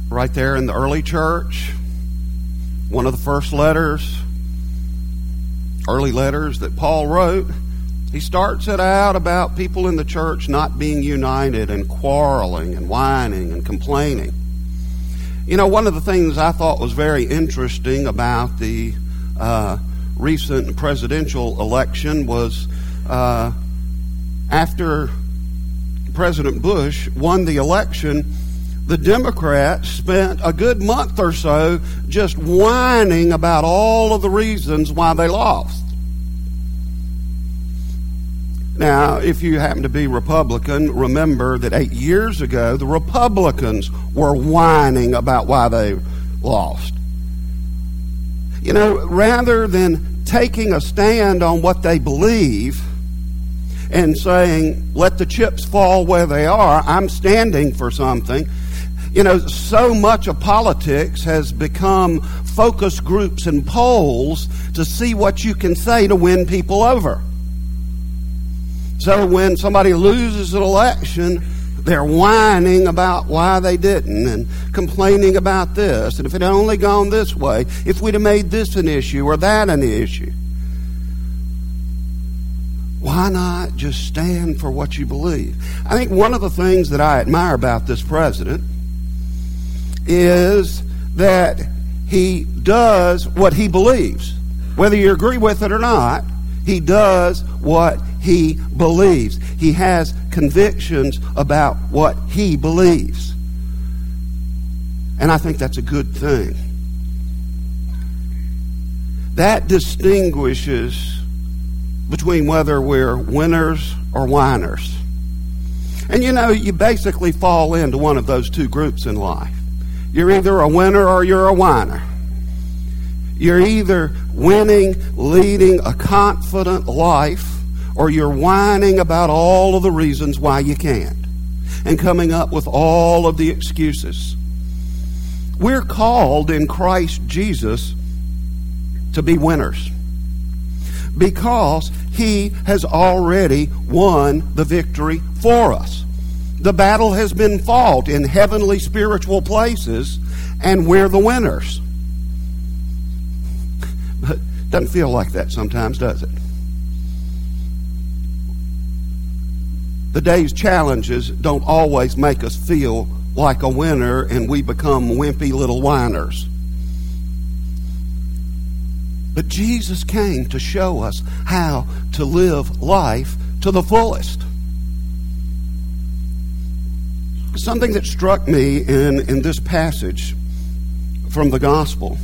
right there in the early church. One of the first early letters that Paul wrote, he starts it out about people in the church not being united and quarreling and whining and complaining. You know, one of the things I thought was very interesting about the recent presidential election was after President Bush won the election, the Democrats spent a good month or so just whining about all of the reasons why they lost. Now, if you happen to be Republican, remember that 8 years ago, the Republicans were whining about why they lost. You know, rather than taking a stand on what they believe and saying, let the chips fall where they are, I'm standing for something. You know, so much of politics has become focus groups and polls to see what you can say to win people over. So when somebody loses an election, they're whining about why they didn't and complaining about this. And if it had only gone this way, if we'd have made this an issue or that an issue. Why not just stand for what you believe? I think one of the things that I admire about this president is that he does what he believes. Whether you agree with it or not, he does what he believes. He has convictions about what he believes. And I think that's a good thing. That distinguishes between whether we're winners or whiners. And you know, you basically fall into one of those two groups in life. You're either a winner or you're a whiner. You're either winning, leading a confident life, or you're whining about all of the reasons why you can't and coming up with all of the excuses. We're called in Christ Jesus to be winners because He has already won the victory for us. The battle has been fought in heavenly spiritual places, and we're the winners. But it doesn't feel like that sometimes, does it? The day's challenges don't always make us feel like a winner, and we become wimpy little whiners. But Jesus came to show us how to live life to the fullest. Something that struck me in this passage from the gospel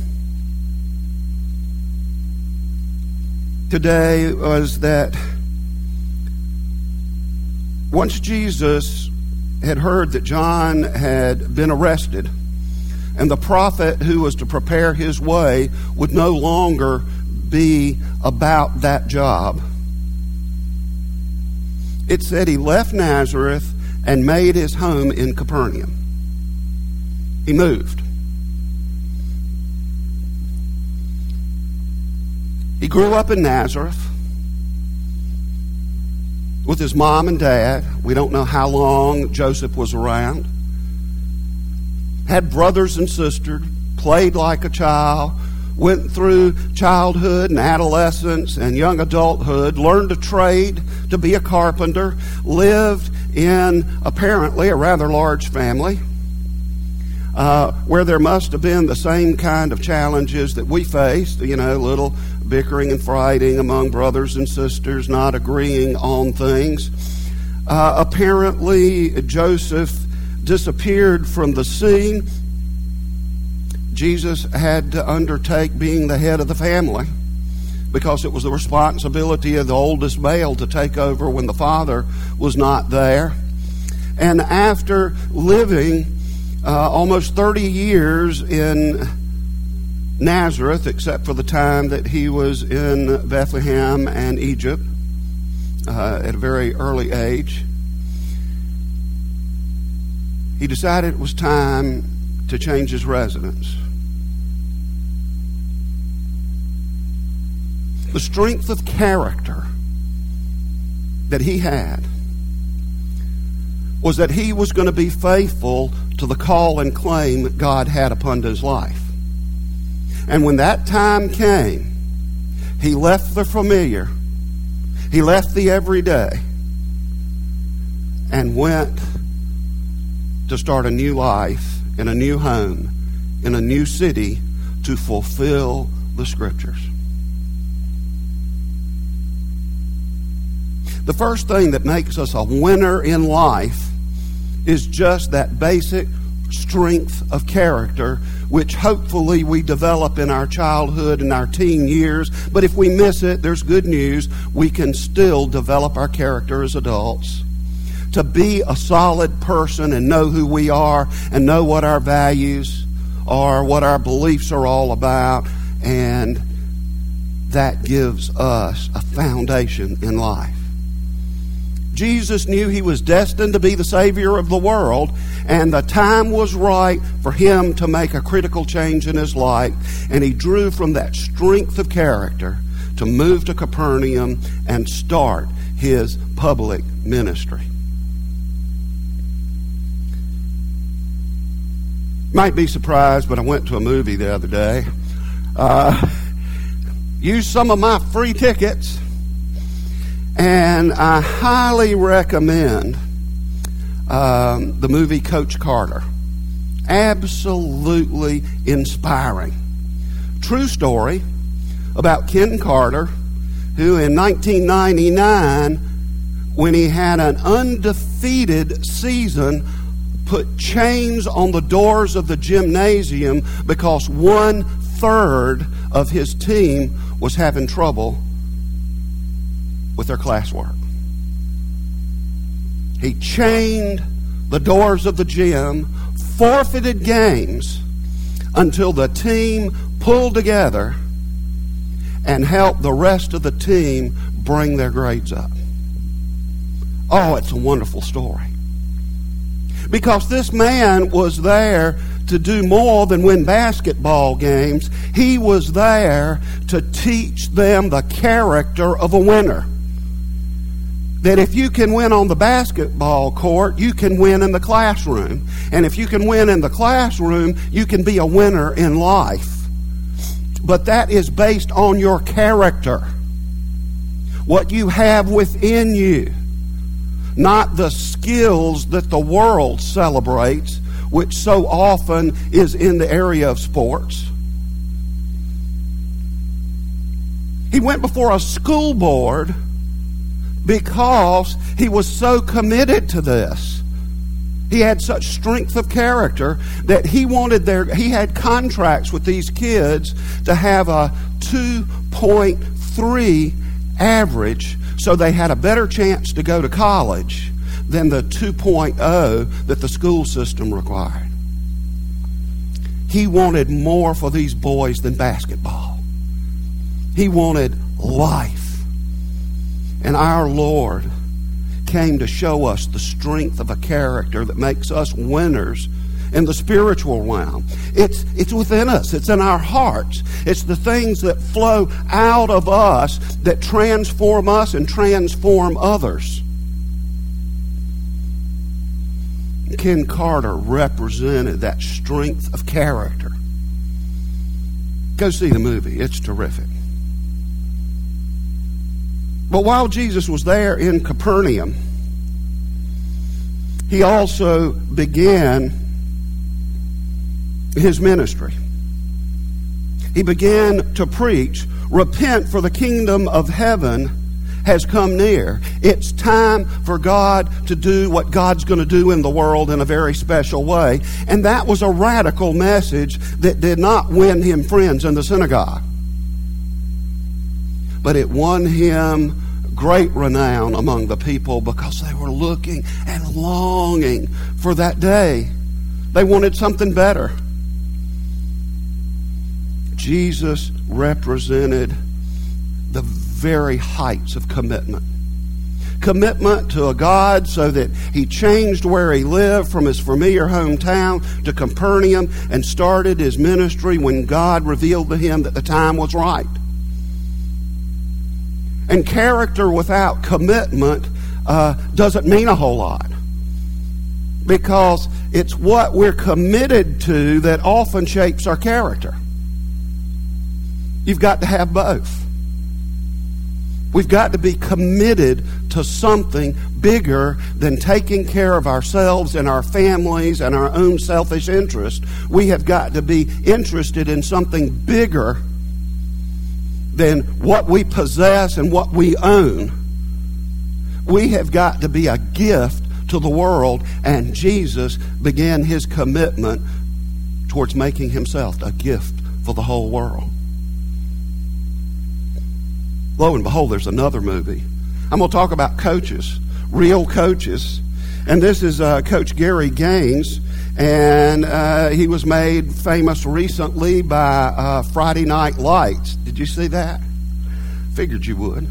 today was that once Jesus had heard that John had been arrested and the prophet who was to prepare his way would no longer be about that job, it said he left Nazareth and made his home in Capernaum. He moved. He grew up in Nazareth with his mom and dad. We don't know how long Joseph was around. Had brothers and sisters, played like a child, went through childhood and adolescence and young adulthood, learned a trade to be a carpenter, lived in apparently a rather large family where there must have been the same kind of challenges that we faced, you know, little bickering and fighting among brothers and sisters, not agreeing on things. Apparently, Joseph disappeared from the scene. Jesus had to undertake being the head of the family because it was the responsibility of the oldest male to take over when the father was not there. And after living almost 30 years in Nazareth, except for the time that he was in Bethlehem and Egypt at a very early age, he decided it was time to change his residence. The strength of character that he had was that he was going to be faithful to the call and claim that God had upon his life. And when that time came, he left the familiar, he left the everyday, and went to start a new life in a new home, in a new city, to fulfill the Scriptures. The first thing that makes us a winner in life is just that basic strength of character, which hopefully we develop in our childhood and our teen years. But if we miss it, there's good news. We can still develop our character as adults. To be a solid person and know who we are and know what our values are, what our beliefs are all about, and that gives us a foundation in life. Jesus knew he was destined to be the Savior of the world, and the time was right for him to make a critical change in his life, and he drew from that strength of character to move to Capernaum and start his public ministry. Might be surprised, but I went to a movie the other day. Used some of my free tickets, and I highly recommend the movie Coach Carter. Absolutely inspiring. True story about Ken Carter, who in 1999, when he had an undefeated season, put chains on the doors of the gymnasium because 1/3 of his team was having trouble with their classwork. He chained the doors of the gym, forfeited games until the team pulled together and helped the rest of the team bring their grades up. Oh, it's a wonderful story. Because this man was there to do more than win basketball games. He was there to teach them the character of a winner. That if you can win on the basketball court, you can win in the classroom. And if you can win in the classroom, you can be a winner in life. But that is based on your character. What you have within you. Not the skills that the world celebrates, which so often is in the area of sports. He went before a school board because he was so committed to this. He had such strength of character that he had contracts with these kids to have a 2.3 average, so they had a better chance to go to college than the 2.0 that the school system required. He wanted more for these boys than basketball. He wanted life. And our Lord came to show us the strength of a character that makes us winners in the spiritual realm. It's within us. It's in our hearts. It's the things that flow out of us that transform us and transform others. Ken Carter represented that strength of character. Go see the movie. It's terrific. But while Jesus was there in Capernaum, he also began his ministry. He began to preach, "Repent, for the kingdom of heaven has come near." It's time for God to do what God's going to do in the world in a very special way. And that was a radical message that did not win him friends in the synagogue. But it won him great renown among the people because they were looking and longing for that day. They wanted something better. Jesus represented the very heights of commitment. Commitment to a God so that he changed where he lived from his familiar hometown to Capernaum and started his ministry when God revealed to him that the time was right. And character without commitment doesn't mean a whole lot. because it's what we're committed to that often shapes our character. You've got to have both. We've got to be committed to something bigger than taking care of ourselves and our families and our own selfish interest. We have got to be interested in something bigger than what we possess and what we own. We have got to be a gift to the world, and Jesus began his commitment towards making himself a gift for the whole world. Lo and behold, there's another movie. I'm going to talk about coaches, real coaches. And this is Coach Gary Gaines, and he was made famous recently by Friday Night Lights. Did you see that? Figured you would.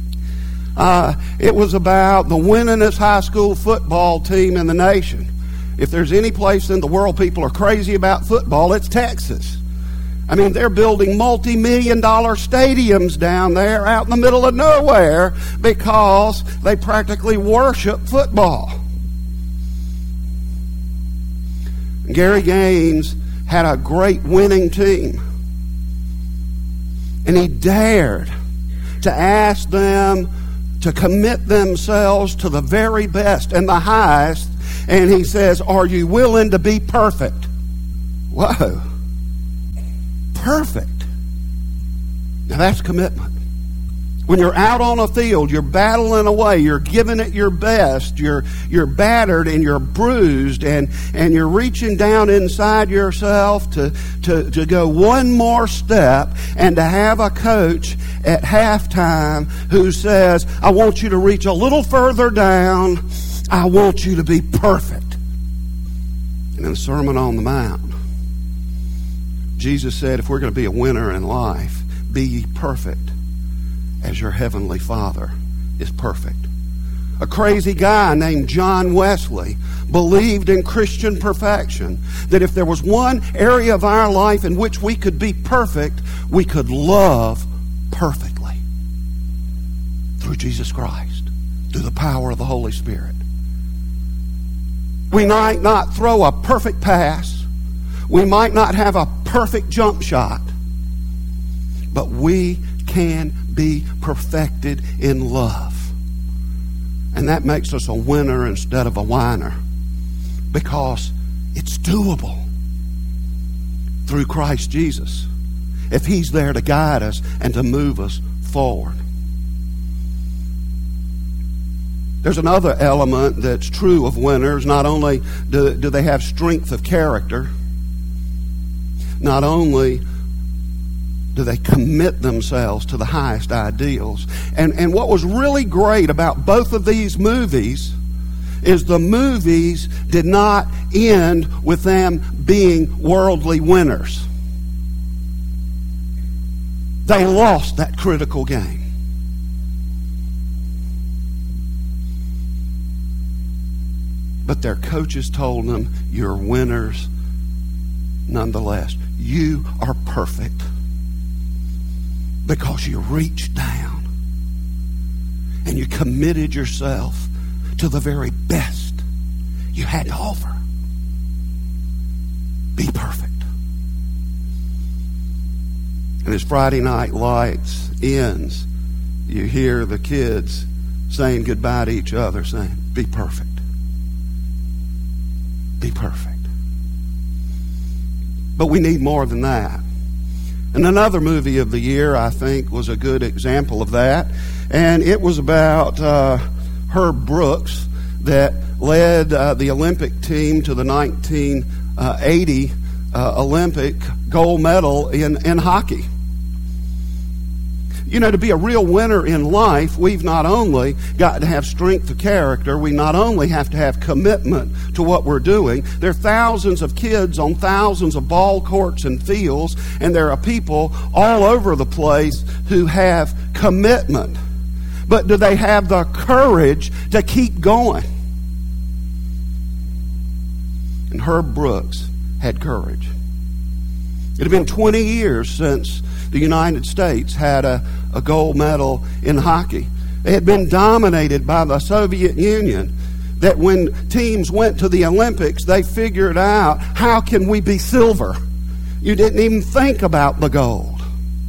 It was about the winningest high school football team in the nation. If there's any place in the world people are crazy about football, it's Texas. I mean, they're building multi-million-dollar stadiums down there out in the middle of nowhere because they practically worship football. Gary Gaines had a great winning team. And he dared to ask them to commit themselves to the very best and the highest. And he says, are you willing to be perfect? Whoa. Perfect. Now that's commitment. When you're out on a field, you're battling away, you're giving it your best, you're battered and you're bruised, and you're reaching down inside yourself to go one more step, and to have a coach at halftime who says, I want you to reach a little further down, I want you to be perfect. And in the Sermon on the Mount, Jesus said, if we're going to be a winner in life, be ye perfect as your heavenly Father is perfect. A crazy guy named John Wesley believed in Christian perfection, that if there was one area of our life in which we could be perfect, we could love perfectly through Jesus Christ, through the power of the Holy Spirit. We might not throw a perfect pass. We might not have a perfect jump shot, but we can be perfected in love. And that makes us a winner instead of a whiner, because it's doable through Christ Jesus if he's there to guide us and to move us forward. There's another element that's true of winners. Not only do they have strength of character, not only do they commit themselves to the highest ideals. And what was really great about both of these movies is the movies did not end with them being worldly winners. They lost that critical game. But their coaches told them, you're winners nonetheless. You are perfect because you reached down and you committed yourself to the very best you had to offer. Be perfect. And as Friday Night Lights ends, you hear the kids saying goodbye to each other, saying, be perfect. Be perfect. But we need more than that. And another movie of the year, I think, was a good example of that. And it was about Herb Brooks that led the Olympic team to the 1980 Olympic gold medal in hockey. You know, to be a real winner in life, we've not only got to have strength of character, we not only have to have commitment to what we're doing. There are thousands of kids on thousands of ball courts and fields, and there are people all over the place who have commitment. But do they have the courage to keep going? And Herb Brooks had courage. It had been 20 years since the United States had a gold medal in hockey. They had been dominated by the Soviet Union. that when teams went to the Olympics, they figured out, how can we be silver? You didn't even think about the gold.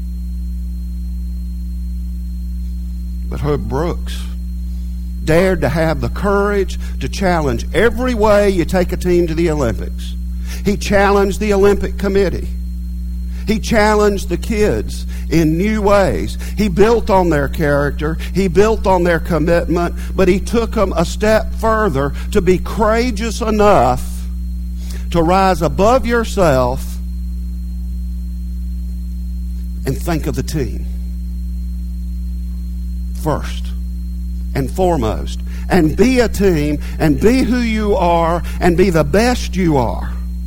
But Herb Brooks dared to have the courage to challenge every way you take a team to the Olympics. He challenged the Olympic Committee. He challenged the kids in new ways. He built on their character. He built on their commitment. But he took them a step further to be courageous enough to rise above yourself and think of the team first and foremost. And be a team and be who you are and be the best you are.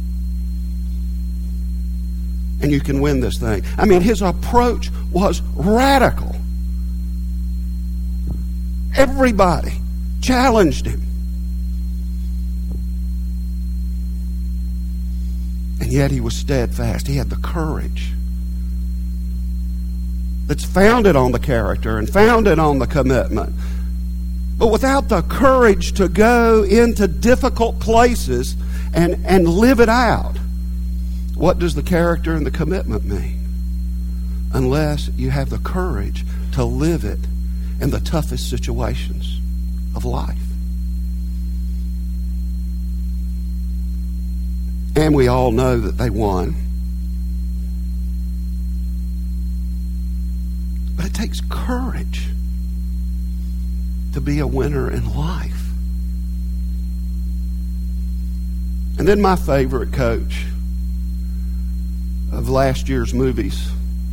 And you can win this thing. I mean, his approach was radical. Everybody challenged him. And yet he was steadfast. He had the courage that's founded on the character and founded on the commitment. But without the courage to go into difficult places and live it out, what does the character and the commitment mean? Unless you have the courage to live it in the toughest situations of life. And we all know that they won. But it takes courage to be a winner in life. And then my favorite coach of last year's movies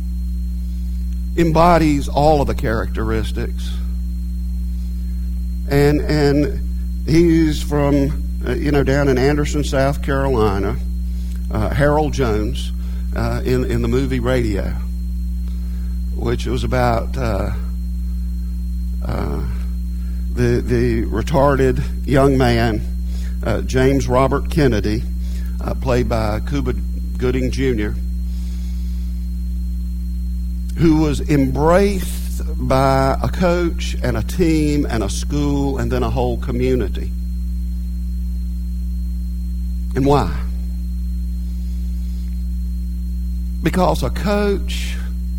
embodies all of the characteristics. And he's from down in Anderson, South Carolina, Harold Jones, in the movie Radio, which was about the retarded young man, James Robert Kennedy, played by Cuba Gooding Jr., who was embraced by a coach and a team and a school and then a whole community. And why? Because a coach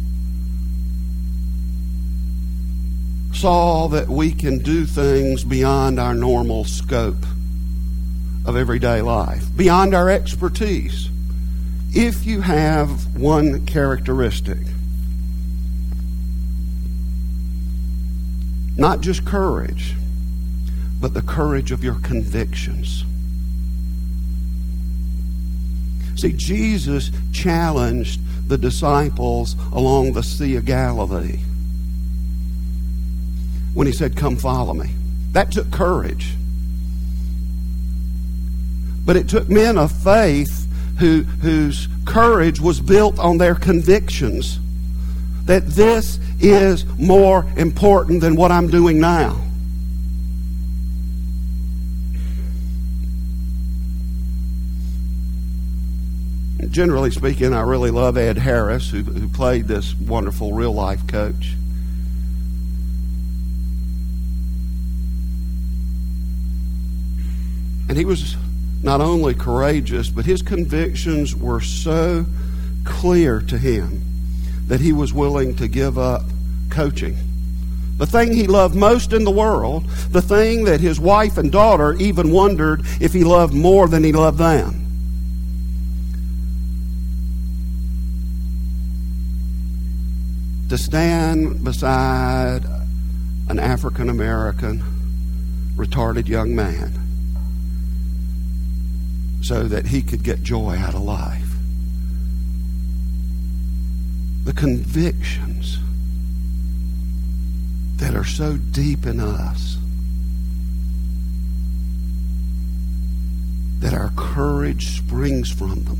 saw that we can do things beyond our normal scope of everyday life, beyond our expertise, if you have one characteristic. Not just courage, but the courage of your convictions. See, Jesus challenged the disciples along the Sea of Galilee when he said, "Come follow me." That took courage. But it took men of faith whose courage was built on their convictions that this is more important than what I'm doing now. Generally speaking, I really love Ed Harris, who played this wonderful real-life coach. And he was not only courageous, but his convictions were so clear to him that he was willing to give up coaching. The thing he loved most in the world, the thing that his wife and daughter even wondered if he loved more than he loved them. To stand beside an African American retarded young man so that he could get joy out of life. The convictions that are so deep in us that our courage springs from them.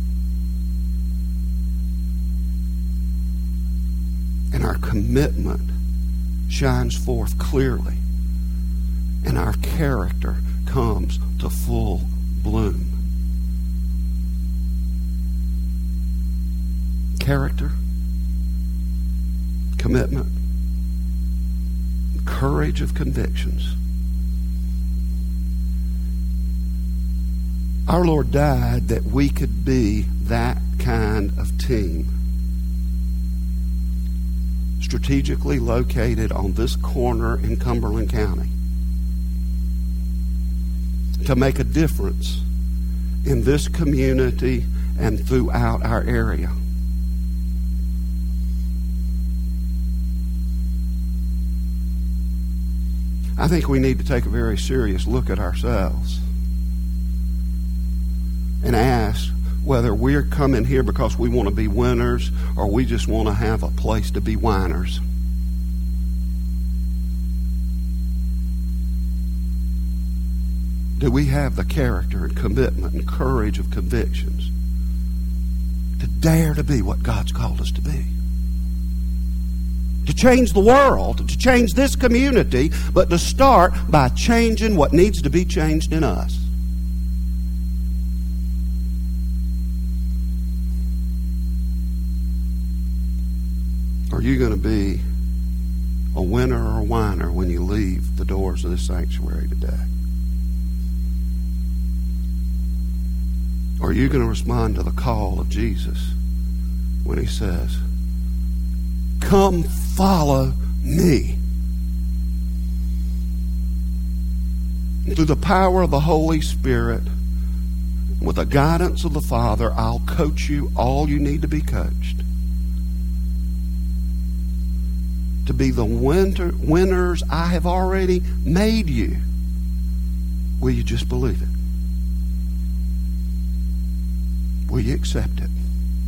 And our commitment shines forth clearly. And our character comes to full bloom. Character, commitment, courage of convictions. Our Lord died that we could be that kind of team. Strategically located on this corner in Cumberland County. To make a difference in this community and throughout our area. I think we need to take a very serious look at ourselves and ask whether we're coming here because we want to be winners or we just want to have a place to be whiners. Do we have the character and commitment and courage of convictions to dare to be what God's called us to be? To change the world, to change this community, but to start by changing what needs to be changed in us. Are you going to be a winner or a whiner when you leave the doors of this sanctuary today? Or are you going to respond to the call of Jesus when he says, "Come follow me"? And through the power of the Holy Spirit, with the guidance of the Father, I'll coach you all you need to be coached. To be the winners I have already made you. Will you just believe it? Will you accept it?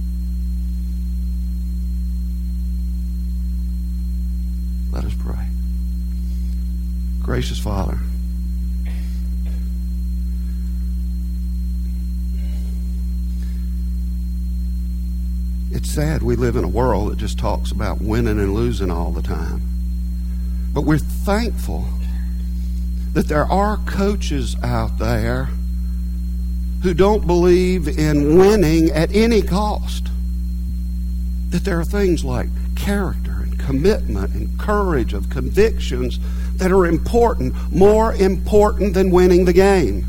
Let us pray. Gracious Father, it's sad we live in a world that just talks about winning and losing all the time. But we're thankful that there are coaches out there who don't believe in winning at any cost. That there are things like character and commitment and courage of convictions that are important, more important than winning the game.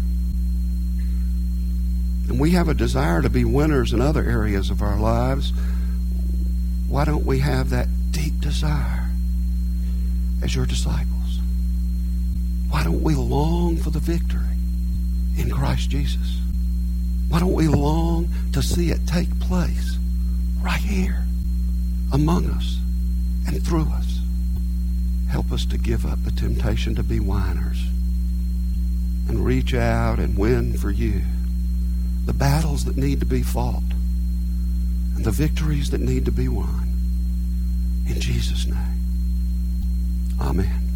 And we have a desire to be winners in other areas of our lives. Why don't we have that deep desire as your disciples? Why don't we long for the victory in Christ Jesus? Why don't we long to see it take place right here among us and through us? Help us to give up the temptation to be whiners and reach out and win for you the battles that need to be fought and the victories that need to be won. In Jesus' name, amen.